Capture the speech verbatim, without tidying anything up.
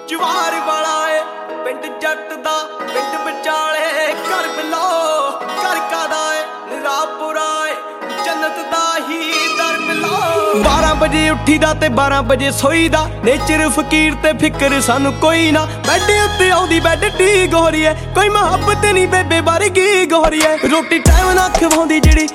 ਜਵਾਰ ਵਾਲਾ ਏ ਪਿੰਡ ਜੱਟ ਦਾ ਪਿੰਡ ਵਿਚਾਲੇ ਘਰ ਬਿਲੋ ਘਰ ਕਾਦਾ ਏ ਨਿਰਾਪੁਰਾ ਏ ਜੰਨਤ ਦਾ ਹੀ ਦਰ ਬਿਲੋ ਬਾਰਾਂ ਵਜੇ ਉੱਠੀਦਾ ਤੇ ਬਾਰਾਂ ਵਜੇ ਸੋਈਦਾ ਨੇਚਰ ਫਕੀਰ ਤੇ ਫਿਕਰ ਸਾਨੂੰ ਕੋਈ ਨਾ ਬੈੱਡ ਉੱਤੇ ਆਉਂਦੀ ਬੈੱਡ ਟੀ ਗੋਰੀ ਏ ਕੋਈ ਮੁਹੱਬਤ ਨਹੀਂ ਬੇਬੇ ਵਰਗੀ ਗੋਰੀ ਏ ਰੋਟੀ ਟਾਈਮ ਨਾਲ ਖਵਾਉਂਦੀ ਜਿਹੜੀ